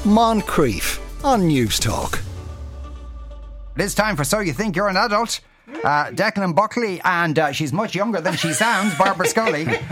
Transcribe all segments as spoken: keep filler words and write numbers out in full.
Moncrief on News Talk. It is time for So You Think You're an Adult. Uh, Declan Buckley, and uh, she's much younger than she sounds, Barbara Scully. Uh,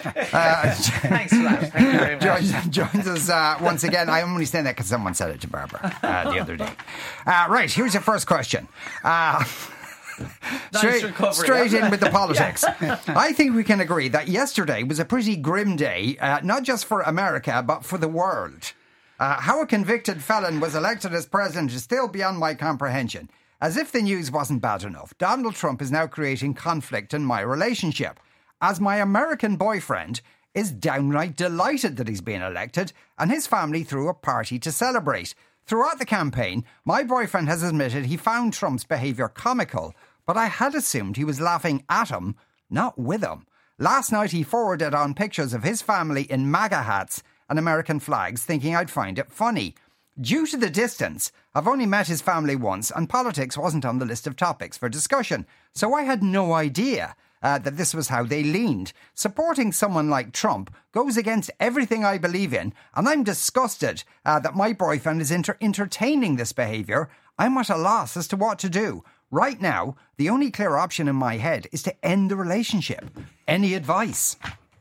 Thanks for that. Thank you very much. Joins, joins us uh, once again. I'm only saying that because someone said it to Barbara uh, the other day. Uh, right, here's your first question. Uh, straight recovery, straight in with the politics. Yeah. I think we can agree that yesterday was a pretty grim day, uh, not just for America, but for the world. Uh, how a convicted felon was elected as president is still beyond my comprehension. As if the news wasn't bad enough, Donald Trump is now creating conflict in my relationship, as my American boyfriend is downright delighted that he's been elected, and his family threw a party to celebrate. Throughout the campaign, my boyfriend has admitted he found Trump's behaviour comical, but I had assumed he was laughing at him, not with him. Last night he forwarded on pictures of his family in MAGA hats and American flags, thinking I'd find it funny. Due to the distance, I've only met his family once, and politics wasn't on the list of topics for discussion, so I had no idea uh, that this was how they leaned. Supporting someone like Trump goes against everything I believe in, and I'm disgusted uh, that my boyfriend is inter- entertaining this behaviour. I'm at a loss as to what to do. Right now, the only clear option in my head is to end the relationship. Any advice?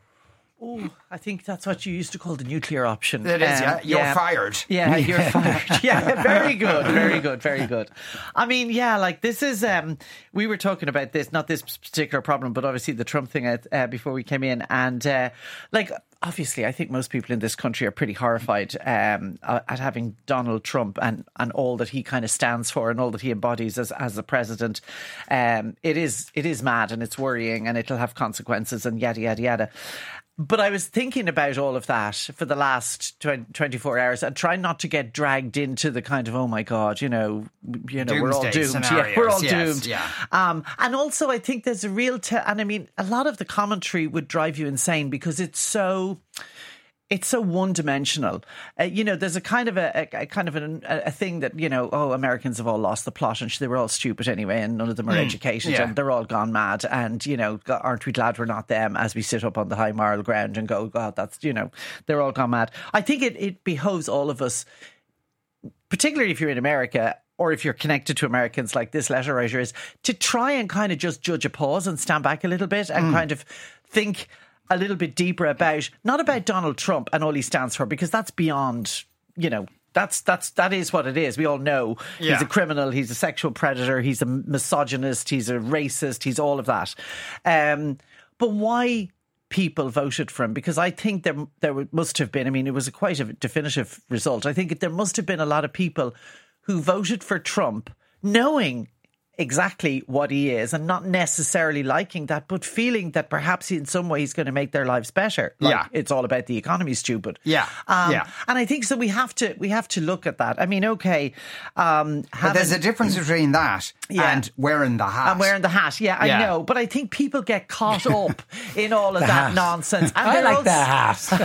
Oh, I think that's what you used to call the nuclear option. It is, Um, yeah. You're yeah. fired. Yeah, you're fired. Yeah, very good, very good, very good. I mean, yeah, like this is, um, we were talking about this, not this particular problem, but obviously the Trump thing uh, before we came in. And uh, like, obviously, I think most people in this country are pretty horrified um, at having Donald Trump and, and all that he kind of stands for and all that he embodies as, as the president. Um, it is it is mad and it's worrying and it'll have consequences and yada, yada, yada. But I was thinking about all of that for the last twenty-four hours and trying not to get dragged into the kind of, oh my God, you know, you know, we're all Doomsday doomed. scenarios, Yeah, we're all yes, doomed. yeah. Um, and also I think there's a real, te- and I mean, a lot of the commentary would drive you insane because it's so... It's so one-dimensional. Uh, you know, there's a kind of a, a, a kind of an, a, a thing that, you know, oh, Americans have all lost the plot and they were all stupid anyway and none of them are mm, educated yeah. and they're all gone mad and, you know, aren't we glad we're not them as we sit up on the high moral ground and go, God, that's, you know, they're all gone mad. I think it, it behoves all of us, particularly if you're in America or if you're connected to Americans like this letter writer is, to try and kind of just judge a pause and stand back a little bit and mm. kind of think a little bit deeper about, not about Donald Trump and all he stands for, because that's beyond, you know, that's that's that is what it is. We all know yeah. he's a criminal, he's a sexual predator, he's a misogynist, he's a racist, he's all of that. Um, but why people voted for him? Because I think there there must have been, I mean, it was a quite a definitive result. I think there must have been a lot of people who voted for Trump knowing exactly what he is and not necessarily liking that, but feeling that perhaps in some way he's going to make their lives better. Like, yeah. it's all about the economy, stupid. Yeah. Um, yeah. And I think so we have to we have to look at that. I mean, okay. Um, having, but there's a difference between that yeah. and wearing the hat. And wearing the hat, yeah, I yeah. know. But I think people get caught up in all of that hat. nonsense. And I like also, the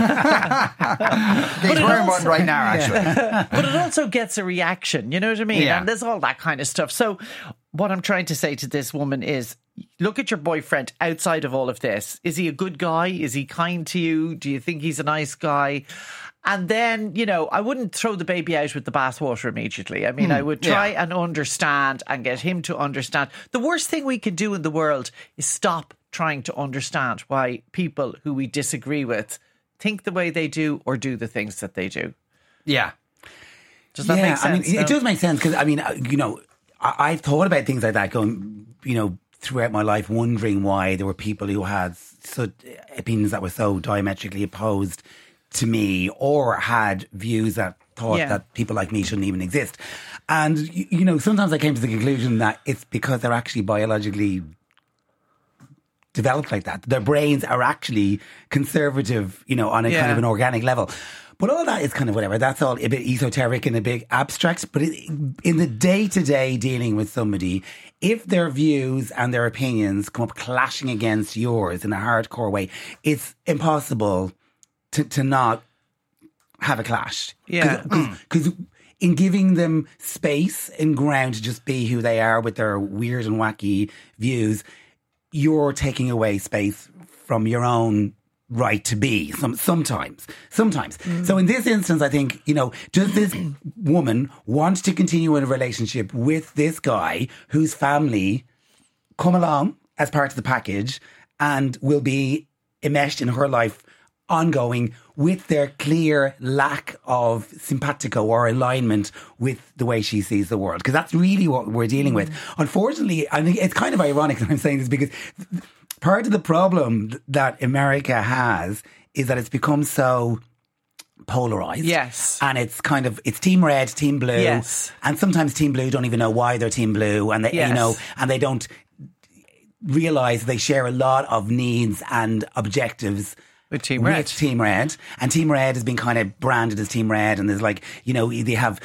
hat. He's wearing also, one right now, actually. Yeah. But it also gets a reaction, you know what I mean? Yeah. And there's all that kind of stuff. So what I'm trying to say to this woman is, look at your boyfriend outside of all of this. Is he a good guy? Is he kind to you? Do you think he's a nice guy? And then, you know, I wouldn't throw the baby out with the bathwater immediately. I mean, mm, I would try yeah. and understand and get him to understand. The worst thing we can do in the world is stop trying to understand why people who we disagree with think the way they do or do the things that they do. Yeah. Does that yeah, make sense? I mean, no? It does make sense because, I mean, you know, I, I've thought about things like that going, you know, throughout my life, wondering why there were people who had such opinions that were so diametrically opposed to me or had views that thought yeah. that people like me shouldn't even exist. And, you, you know, sometimes I came to the conclusion that it's because they're actually biologically developed like that. Their brains are actually conservative, you know, on a yeah. kind of an organic level. But all that is kind of whatever. That's all a bit esoteric and a bit abstract. But it, in the day-to-day dealing with somebody, if their views and their opinions come up clashing against yours in a hardcore way, it's impossible to, to not have a clash. Yeah. Because in giving them space and ground to just be who they are with their weird and wacky views, you're taking away space from your own right to be some sometimes sometimes mm. So in this instance, I think, you know, does this woman want to continue in a relationship with this guy whose family come along as part of the package and will be enmeshed in her life ongoing with their clear lack of simpatico or alignment with the way she sees the world? Because that's really what we're dealing with. Unfortunately, I think it's kind of ironic that I'm saying this, because part of the problem that America has is that it's become so polarized. Yes. And it's kind of, it's team red, team blue. Yes. And sometimes team blue don't even know why they're team blue, and they, yes. you know, and they don't realize they share a lot of needs and objectives with Team Red. With Team Red. And Team Red has been kind of branded as Team Red, and there's like, you know, they have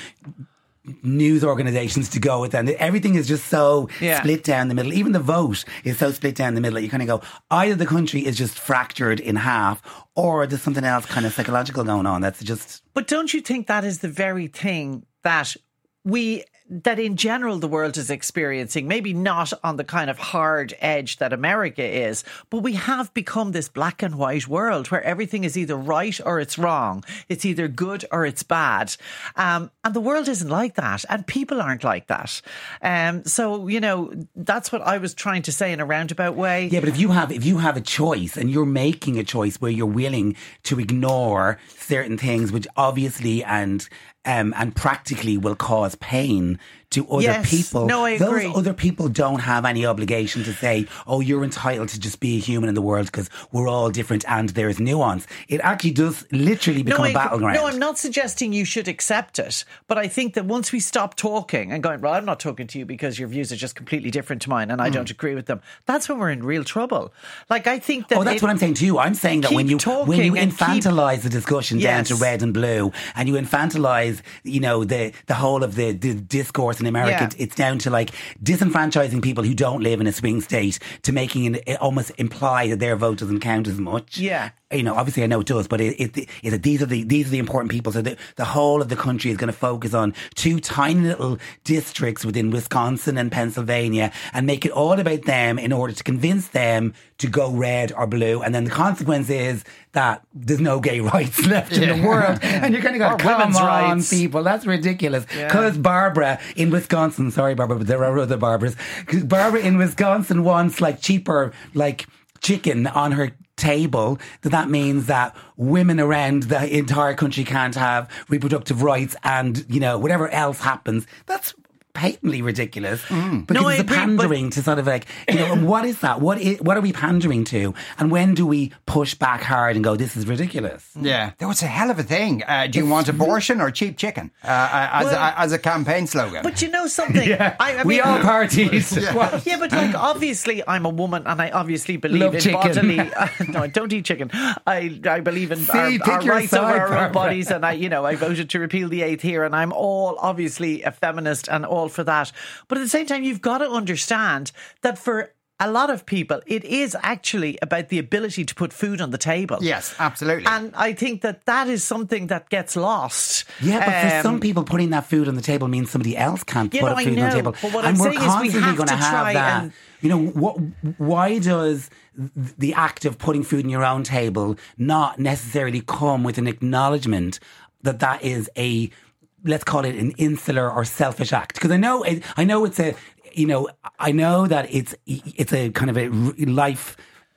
news organisations to go with them. Everything is just so yeah. split down the middle. Even the vote is so split down the middle that you kind of go, either the country is just fractured in half, or there's something else kind of psychological going on that's just... But don't you think that is the very thing that we... that in general the world is experiencing, maybe not on the kind of hard edge that America is, but we have become this black and white world where everything is either right or it's wrong. It's either good or it's bad. Um, and the world isn't like that, and people aren't like that. Um, so, you know, that's what I was trying to say in a roundabout way. Yeah, but if you have if you have a choice and you're making a choice where you're willing to ignore certain things which obviously and Um, and practically will cause pain to other yes. people. No, I Those agree. other people don't have any obligation to say, oh, you're entitled to just be a human in the world because we're all different and there's nuance. It actually does literally become no, a battleground. No, I'm not suggesting you should accept it, but I think that once we stop talking and going, well, I'm not talking to you because your views are just completely different to mine and I mm. don't agree with them, that's when we're in real trouble. Like, I think that... Oh, that's what I'm saying to you. I'm saying that when you when you infantilise keep... the discussion yes. down to red and blue, and you infantilise, you know, the the whole of the, the discourse in America, yeah. it's down to like disenfranchising people who don't live in a swing state, to making it almost imply that their vote doesn't count as much. Yeah. You know, obviously I know it does, but it, it, it, it, these are the these are the important people. So the, the whole of the country is going to focus on two tiny little districts within Wisconsin and Pennsylvania and make it all about them in order to convince them to go red or blue. And then the consequence is that there's no gay rights left yeah. in the world. And you're kind of going, come on, rights. people, that's ridiculous. Because yeah. Barbara in Wisconsin, sorry Barbara, but there are other Barbaras. Because Barbara in Wisconsin wants like cheaper, like chicken on her table, that that means that women around the entire country can't have reproductive rights, and, you know, whatever else happens, that's patently ridiculous mm. because no, it's a agree, pandering to sort of like, you know, what is that? What is, what are we pandering to? And when do we push back hard and go, this is ridiculous? Yeah. That was a hell of a thing. Uh, do you it's want abortion or cheap chicken uh, as, well, a, as a campaign slogan? But you know something? yeah. I, I mean, we all parties. yeah. yeah, but like, obviously I'm a woman and I obviously believe Love in chicken. bodily... Uh, no, I don't eat chicken. I, I believe in See, our, our rights side, over our Barbara. own bodies, and I, you know, I voted to repeal the eighth here, and I'm all obviously a feminist and all for that. But at the same time, you've got to understand that for a lot of people, it is actually about the ability to put food on the table. Yes, absolutely. And I think that that is something that gets lost. Yeah, but um, for some people, putting that food on the table means somebody else can't yeah, put no, food know, on the table. But what and I'm we're saying constantly is we have going to have that. And, you know, what? Why does the act of putting food on your own table not necessarily come with an acknowledgement that that is a, let's call it an insular or selfish act? Because I know, it, I know it's a, you know, I know that it's it's a kind of a life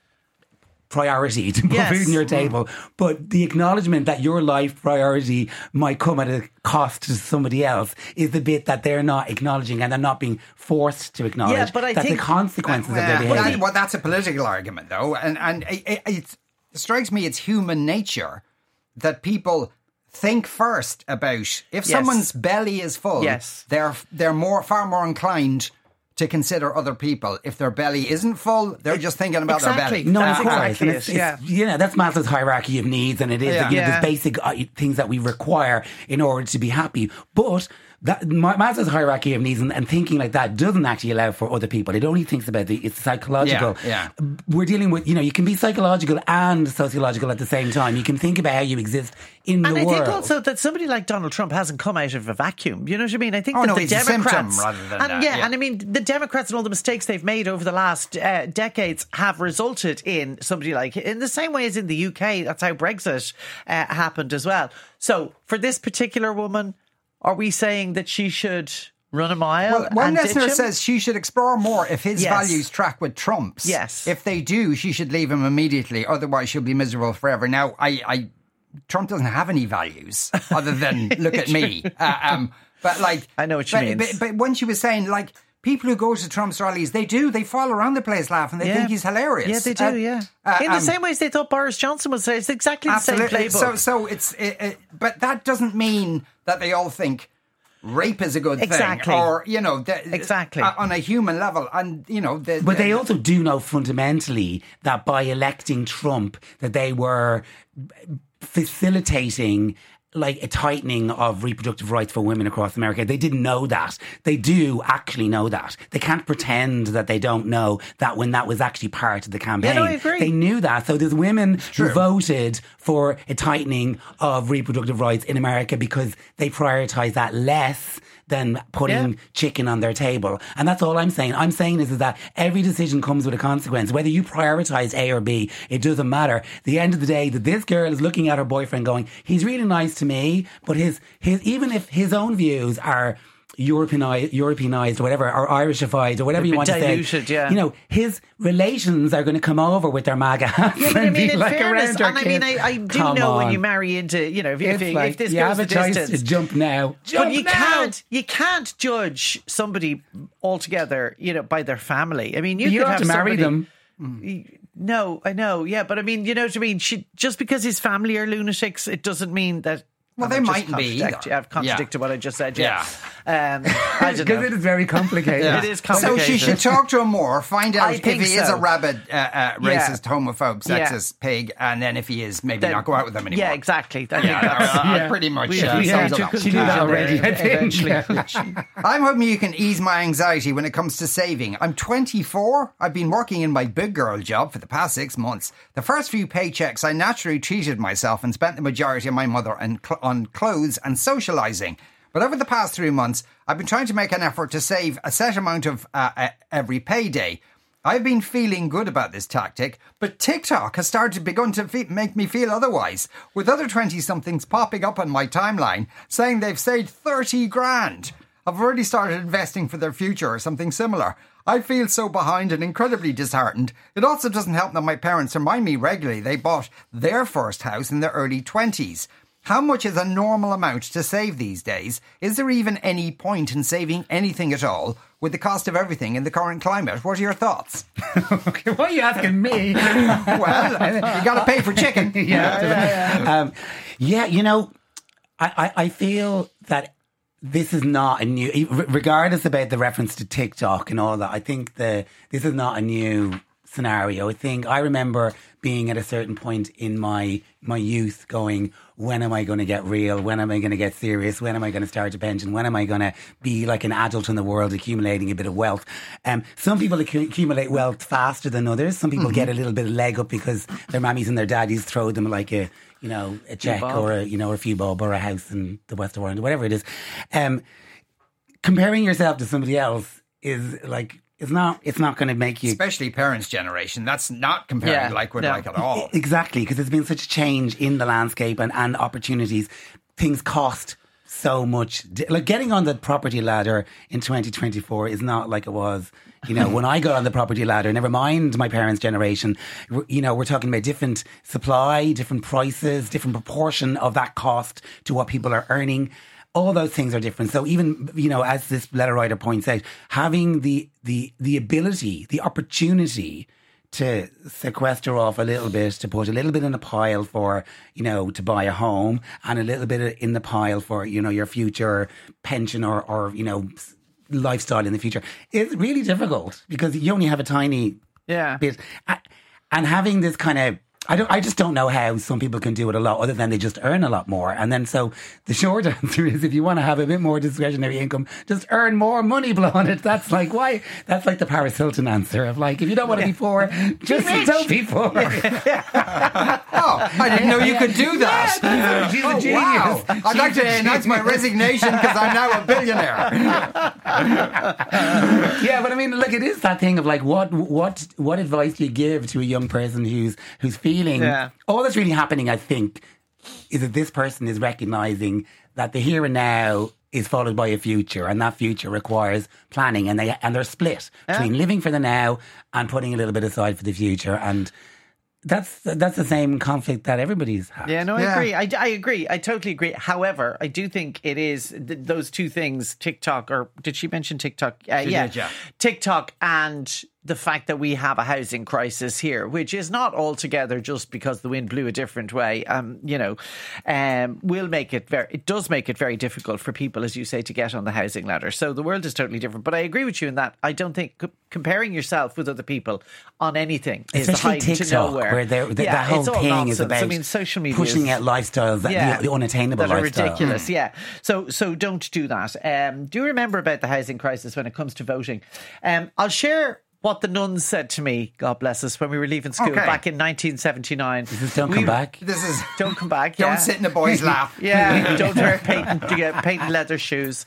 priority to put yes. food on your table, but the acknowledgement that your life priority might come at a cost to somebody else is the bit that they're not acknowledging, and they're not being forced to acknowledge yeah, but I that think, the consequences uh, of their behaviour. Well, that, well, that's a political argument, though, and and it, it, it strikes me it's human nature that people think first about if yes. someone's belly is full. Yes. they're they're more far more inclined to consider other people. If their belly isn't full, they're just thinking about exactly. their belly. No, that's of course. exactly It's, it. Yeah. It's, you know, that's Maslow's hierarchy of needs, and it is yeah. you know, yeah. there's basic uh, things that we require in order to be happy. But that Maslow's hierarchy of needs and, and thinking like that doesn't actually allow for other people. It only thinks about the it's psychological. Yeah, yeah. We're dealing with, you know, you can be psychological and sociological at the same time. You can think about how you exist in and the I world. think also that somebody like Donald Trump hasn't come out of a vacuum. You know what I mean? I think oh, that no, the he's Democrats, a symptom rather than and that, yeah, yeah, and I mean the Democrats and all the mistakes they've made over the last uh, decades have resulted in somebody like in the same way as in the U K. That's how Brexit uh, happened as well. So for this particular woman, are we saying that she should run a mile? Well, one and listener ditch him? says she should explore more if his Yes. values track with Trump's. Yes. If they do, she should leave him immediately. Otherwise, she'll be miserable forever. Now, I, I Trump doesn't have any values other than look at me. Uh, um, but like, I know what she but, means. But, but when she was saying like, people who go to Trump's rallies, they do. They fall around the place laughing. They Yeah. think he's hilarious. Yeah, they do. Uh, yeah, uh, in the um, same ways they thought Boris Johnson was. It's exactly the Absolutely. same playbook. So, so it's, it, it, but that doesn't mean that they all think rape is a good Exactly. thing, or you know, the, Exactly. uh, on a human level, and you know, the, But the- they also do know fundamentally that by electing Trump, that they were facilitating like a tightening of reproductive rights for women across America. They didn't know that. They do actually know that. They can't pretend that they don't know that when that was actually part of the campaign. Yeah, no, I agree. They knew that. So there's women who voted for a tightening of reproductive rights in America because they prioritise that less than putting Yeah. chicken on their table. And that's all I'm saying. I'm saying is, is that every decision comes with a consequence. Whether you prioritise A or B, it doesn't matter. At the end of the day, that this girl is looking at her boyfriend going, he's really nice to me, but his, his even if his own views are Europeanized, Europeanized or whatever, or Irishified or whatever you want Diluted, to say. yeah. You know, his relations are going to come over with their MAGA hats Yeah, but I and mean, be in like fairness, around her and I mean, kids. I, I do Come know when on. you marry into, you know, if, if, It's if, like, if this you goes have the a choice distance. to jump now. Jump But you now. can't, you can't judge somebody altogether, you know, by their family. I mean, you, You could don't have to marry somebody- them. No, I know, yeah, but I mean, you know what I mean. She, just because his family are lunatics, it doesn't mean that. Well, and they I've just mightn't be contradict- either. I've contradicted what I just said. Yeah, Yeah. Um, I don't Because know. it is very complicated. It is So complicated. she should talk to him more, find out I if think he is so. a rabid, uh, uh, racist, homophobe, Yeah. sexist pig, and then if he is, maybe Then- not go out with him anymore. Yeah, exactly. I think Yeah, that's- uh, uh, Yeah. pretty much. We- uh, we sums came it to up. She did that already, I think. Eventually. I'm hoping you can ease my anxiety when it comes to saving. I'm twenty-four. I've been working in my big girl job for the past six months. The first few paychecks, I naturally treated myself and spent the majority of my mother on, cl- on clothes and socialising. But over the past three months, I've been trying to make an effort to save a set amount of uh, uh, every payday. I've been feeling good about this tactic, but TikTok has started to begun to fe- make me feel otherwise, with other twenty-somethings popping up on my timeline saying they've saved thirty grand. I've already started investing for their future or something similar. I feel so behind and incredibly disheartened. It also doesn't help that my parents remind me regularly they bought their first house in their early twenties. How much is a normal amount to save these days? Is there even any point in saving anything at all with the cost of everything in the current climate? What are your thoughts? Okay, why are you asking me? Well, you got to pay for chicken. yeah, yeah, yeah. Um, yeah, you know, I, I, I feel that this is not a new, regardless about the reference to TikTok and all that, I think the this is not a new scenario. I think I remember being at a certain point in my my youth going, when am I going to get real? When am I going to get serious? When am I going to start a pension? When am I going to be like an adult in the world accumulating a bit of wealth? Um, some people accu- accumulate wealth faster than others. Some people mm-hmm. get a little bit of leg up because their mammies and their daddies throw them like a, you know, a check or a, you know, a few bob or a house in the West of Ireland, whatever it is. Um, comparing yourself to somebody else is like, It's not. It's not going to make you, especially parents' generation. That's not comparing Yeah, like with no. like at all. Exactly, because there's been such a change in the landscape and, and opportunities. Things cost so much. Like getting on the property ladder in twenty twenty-four is not like it was, you know, when I got on the property ladder. Never mind my parents' generation. You know, we're talking about different supply, different prices, different proportion of that cost to what people are earning. All those things are different. So even, you know, as this letter writer points out, having the the the ability, the opportunity to sequester off a little bit, to put a little bit in a pile for, you know, to buy a home, and a little bit in the pile for, you know, your future pension or, or you know, lifestyle in the future, is really difficult because you only have a tiny Yeah. bit. And having this kind of I don't. I just don't know how some people can do it a lot, other than they just earn a lot more. And then, so the short answer is, if you want to have a bit more discretionary income, just earn more money, blow on it. That's like why. That's like the Paris Hilton answer of like, if you don't want to be poor, just don't be poor. Oh, I didn't know you could do that. Yeah, she's oh, a genius. Wow. I'd She's like to a announce my resignation because I'm now a billionaire. Yeah, but I mean, look, it is that thing of like, what, what, what advice do you give to a young person who's who's feeling Yeah. all that's really happening? I think is that this person is recognizing that the here and now is followed by a future, and that future requires planning, and they and they're split Yeah. between living for the now and putting a little bit aside for the future. And that's that's the same conflict that everybody's had. Yeah, no, I Yeah. agree. I, I agree. I totally agree. However, I do think it is th- those two things, TikTok, or did she mention TikTok? Uh, She yeah. did, yeah. TikTok and the fact that we have a housing crisis here, which is not altogether just because the wind blew a different way, um, you know, um, will make it very, it does make it very difficult for people, as you say, to get on the housing ladder. So the world is totally different. But I agree with you in that I don't think co- comparing yourself with other people on anything is the Especially height to TikTok, nowhere. where they're, th- Yeah, that whole it's all thing nonsense. is about I mean, social media pushing is- out lifestyles, that Yeah. the, the unattainable that are lifestyle. ridiculous. Yeah. So so don't do that. Um, do you remember about the housing crisis when it comes to voting? Um, I'll share what the nuns said to me, God bless us, when we were leaving school Okay. back in nineteen seventy-nine. This is Don't We- Come Back. This is Don't come back. don't yeah. sit in a boy's lap. Yeah, don't wear patent, patent leather shoes.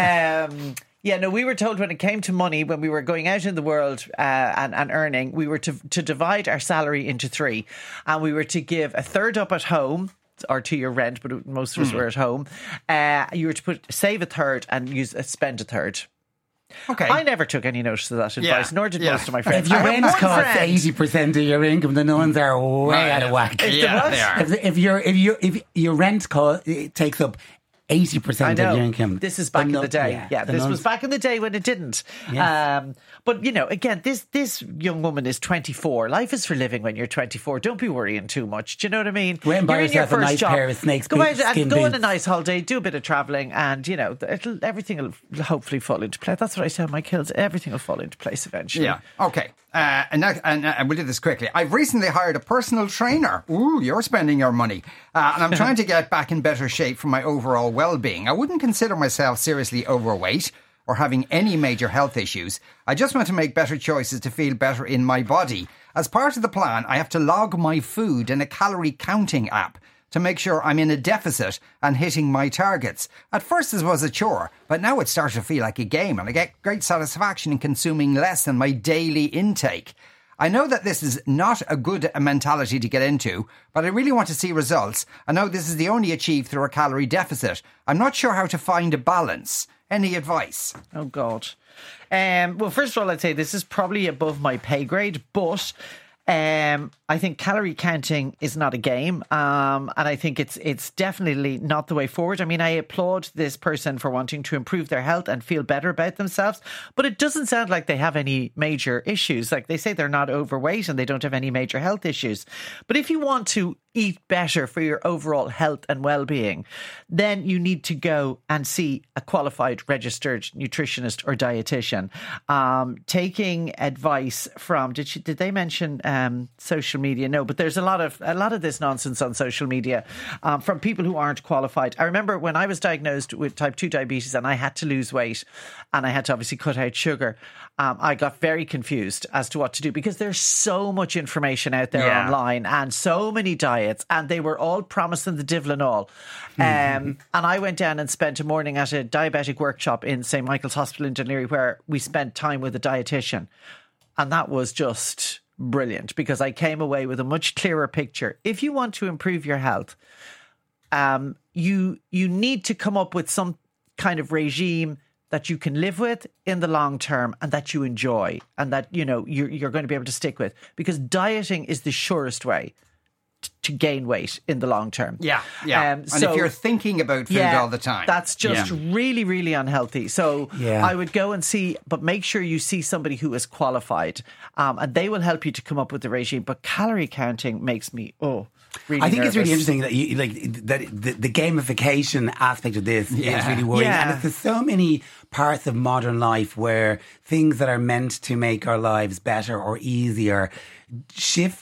Um, yeah, no, we were told when it came to money, when we were going out in the world uh, and, and earning, we were to, to divide our salary into three. And we were to give a third up at home, or to your rent, but most of us were at home. Uh, you were to put save a third and use uh, spend a third. Okay. I never took any notice of that advice, Yeah, nor did yeah. most of my friends. If your I have rent one costs friend- eighty percent of your income, the nuns are way Right. out of whack. If the Yeah, what? they are. If, if your if you if your rent cost it takes up eighty I percent know. of your income, This is back the in nun- the day. Yeah, the this nuns- was back in the day when it didn't. Yes. Um, but, you know, again, this this young woman is twenty-four. Life is for living when you're twenty-four. Don't be worrying too much. Do you know what I mean? Go out and buy You're in your yourself a first nice job. pair of snakes Go boots, out skin and go on a boots. nice holiday, do a bit of travelling, and, you know, it'll, everything will hopefully fall into place. That's what I tell my kids. Everything will fall into place eventually. Yeah. Okay. Uh, and, that, and, uh, and we'll do this quickly. I've recently hired a personal trainer. Ooh, you're spending your money. Uh, and I'm trying to get back in better shape for my overall well-being. I wouldn't consider myself seriously overweight or having any major health issues. I just want to make better choices to feel better in my body. As part of the plan, I have to log my food in a calorie counting app to make sure I'm in a deficit and hitting my targets. At first this was a chore, but now it's starting to feel like a game, and I get great satisfaction in consuming less than my daily intake. I know that this is not a good mentality to get into, but I really want to see results. I know this is the only achieved through a calorie deficit. I'm not sure how to find a balance. Any advice? Oh, God. Um, well, first of all, I'd say this is probably above my pay grade, but um, I think calorie counting is not a game, um, and I think it's it's definitely not the way forward. I mean, I applaud this person for wanting to improve their health and feel better about themselves, but it doesn't sound like they have any major issues. Like, they say they're not overweight and they don't have any major health issues. But if you want to eat better for your overall health and well-being, then you need to go and see a qualified registered nutritionist or dietitian. Um, taking advice from, did she, did they mention um, social media? No, but there's a lot of a lot of this nonsense on social media um, from people who aren't qualified. I remember when I was diagnosed with type two diabetes and I had to lose weight and I had to obviously cut out sugar. Um, I got very confused as to what to do because there's so much information out there Yeah. online and so many diets, and they were all promising the divil and all. Um, and I went down and spent a morning at a diabetic workshop in Saint Michael's Hospital in Dunleary, where we spent time with a dietitian. And that was just brilliant because I came away with a much clearer picture. If you want to improve your health, um, you you need to come up with some kind of regime that you can live with in the long term and that you enjoy and that, you know, you're, you're going to be able to stick with, because dieting is the surest way t- to gain weight in the long term. Yeah, yeah. Um, and so- if you're thinking about food Yeah, all the time. that's just Yeah. really, really unhealthy. So Yeah. I would go and see, but make sure you see somebody who is qualified, um, and they will help you to come up with the regime. But calorie counting makes me, oh, really I think it's really nervous. interesting that you like that the, the gamification aspect of this Yeah. is really worrying, Yeah. and it's, there's so many parts of modern life where things that are meant to make our lives better or easier shift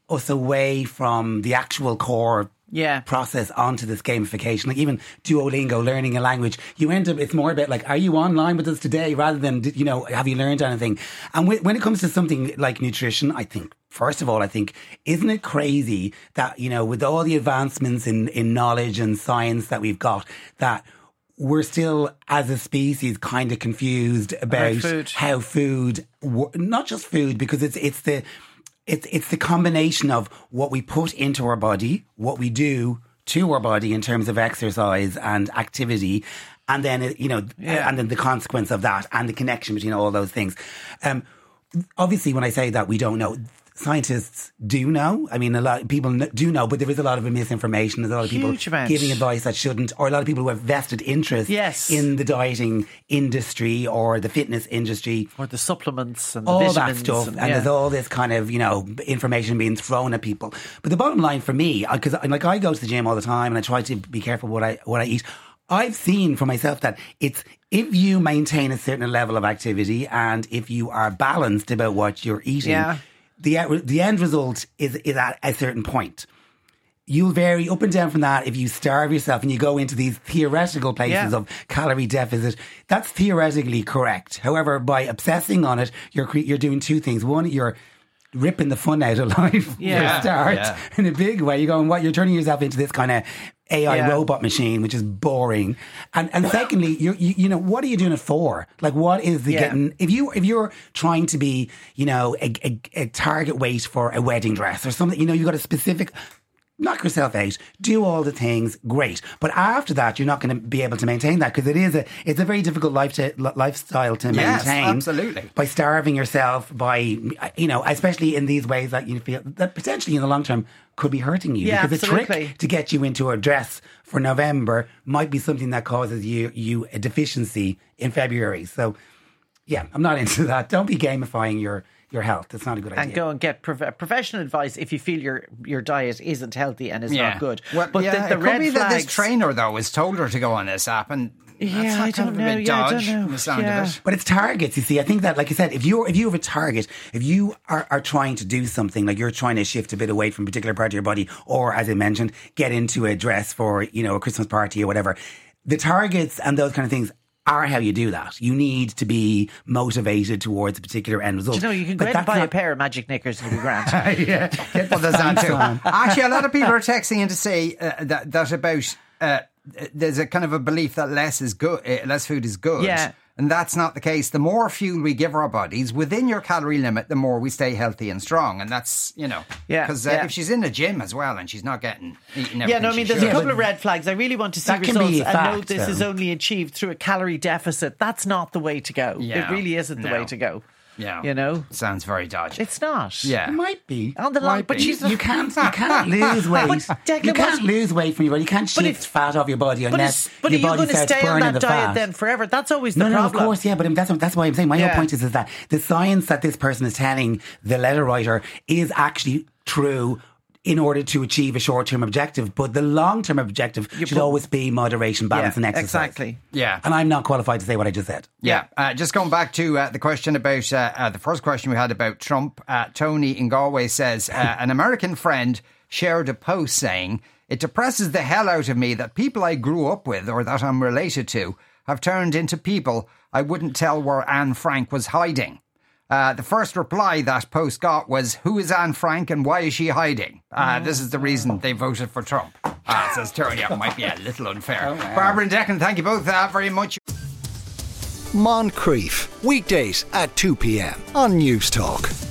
us away from the actual core Yeah. process onto this gamification. Like even Duolingo, learning a language, you end up, it's more about like, are you online with us today rather than, you know, have you learned anything? And when it comes to something like nutrition, I think, first of all, I think, isn't it crazy that, you know, with all the advancements in, in knowledge and science that we've got, that we're still, as a species, kind of confused about food. how food, not just food, because it's it's the it's it's the combination of what we put into our body, what we do to our body in terms of exercise and activity, and then you know, yeah. and then the consequence of that, and the connection between all those things. Um, obviously, when I say that, we don't know. Scientists do know. I mean, a lot of people do know, but there is a lot of misinformation. There's a lot of Huge people amount. giving advice that shouldn't, or a lot of people who have vested interest Yes. in the dieting industry or the fitness industry. Or the supplements and the All that vitamins stuff. And, And, yeah. there's all this kind of, you know, information being thrown at people. But the bottom line for me, because like I go to the gym all the time and I try to be careful what I what I eat. I've seen for myself that it's if you maintain a certain level of activity and if you are balanced about what you're eating, Yeah. the the end result is is at a certain point. You'll vary up and down from that if you starve yourself and you go into these theoretical places Yeah. of calorie deficit. That's theoretically correct. However, by obsessing on it, you're cre- you're doing two things. One, you're ripping the fun out of life Yeah. for a start Yeah. in a big way. You're going, what? You're turning yourself into this kind of A I Yeah. robot machine, which is boring. And and secondly, you you you know, what are you doing it for? Like, what is the Yeah. getting? If you if you're trying to be, you know, a, a, a target weight for a wedding dress or something, you know, you got a specific. Knock yourself out, do all the things, great. But after that, you're not going to be able to maintain that because it is a it's a very difficult life to, lifestyle to Yes, maintain. absolutely. By starving yourself, by, you know, especially in these ways that you feel that potentially in the long term could be hurting you. Yeah, because the absolutely. trick to get you into a dress for November might be something that causes you, you a deficiency in February. So, yeah, I'm not into that. Don't be gamifying your... your health. It's not a good idea. And go and get prof- professional advice if you feel your your diet isn't healthy and is Yeah. not good. Well, but yeah, the, the it red could be flags, that this trainer, though, has told her to go on this app, and that's Yeah, not I kind don't of know. a bit Yeah, I dodge don't know. from the sound Yeah. of it. But it's targets, you see. I think that, like I said, if you if you have a target, if you are, are trying to do something, like you're trying to shift a bit away from a particular part of your body, or as I mentioned, get into a dress for, you know, a Christmas party or whatever, the targets and those kind of things are how you do that. You need to be motivated towards a particular end result. You know, you can go But out and that's buy a not- pair of magic knickers and it'll be grand. yeah, get the Well, there's that pants too. on. Actually, a lot of people are texting in to say uh, that that about uh, there's a kind of a belief that less is good, uh, less food is good. Yeah. And that's not the case. The more fuel we give our bodies within your calorie limit, the more we stay healthy and strong. And that's, you know, Yeah, because uh, yeah. if she's in the gym as well and she's not getting eating everything Yeah, no, I she mean, there's should. a couple but of red flags. I really want to see that can results be a and know fact, this though. is only achieved through a calorie deficit. That's not the way to go. Yeah. It really isn't the No. way to go. Yeah. You know? Sounds very dodgy. It's not. yeah. It might be. On the long, Might but be. she's You can't, you can't lose weight. But, Declan, you can't what- lose weight from your body. You can't But shift if- fat off your body But, unless it's, but are your you body going to starts stay on burning that the diet fat. then forever? That's always the No, no, of problem. course, yeah, but that's that's why I'm saying my Yeah. whole point is is that the science that this person is telling the letter writer is actually true in order to achieve a short-term objective, but the long-term objective should put- always be moderation, balance, Yeah, and exercise. exactly. Yeah. And I'm not qualified to say what I just said. Yeah, uh, just going back to uh, the question about uh, uh, the first question we had about Trump, uh, Tony in Galway says, uh, an American friend shared a post saying, it depresses the hell out of me that people I grew up with or that I'm related to have turned into people I wouldn't tell where Anne Frank was hiding. Uh, the first reply that post got was, who is Anne Frank and why is she hiding? Uh, this is the reason they voted for Trump. Uh, says Tony. It might be a little unfair. Barbara and Declan, thank you both uh, very much. Moncrief, weekdays at two p.m. on News Talk.